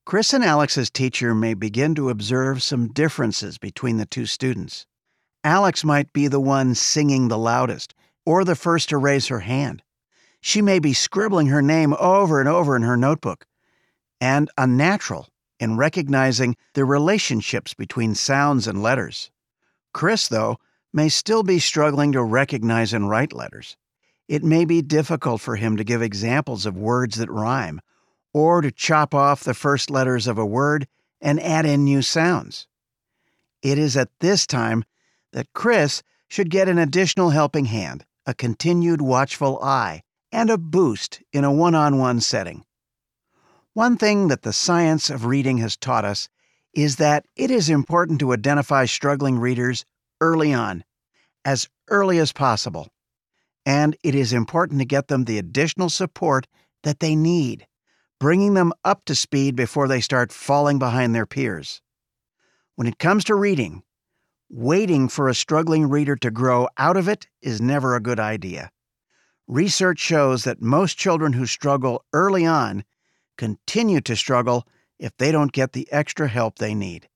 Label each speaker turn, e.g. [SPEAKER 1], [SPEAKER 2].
[SPEAKER 1] Chris and Alex's teacher may begin to observe some differences between the two students. Alex might be the one singing the loudest, or the first to raise her hand. She may be scribbling her name over and over in her notebook, and unnatural in recognizing the relationships between sounds and letters. Chris, though, may still be struggling to recognize and write letters. It may be difficult for him to give examples of words that rhyme, or to chop off the first letters of a word and add in new sounds. It is at this time that Chris should get an additional helping hand, a continued watchful eye, and a boost in a one-on-one setting. One thing that the science of reading has taught us is that it is important to identify struggling readers early on, as early as possible. And it is important to get them the additional support that they need, bringing them up to speed before they start falling behind their peers. When it comes to reading, waiting for a struggling reader to grow out of it is never a good idea. Research shows that most children who struggle early on continue to struggle if they don't get the extra help they need.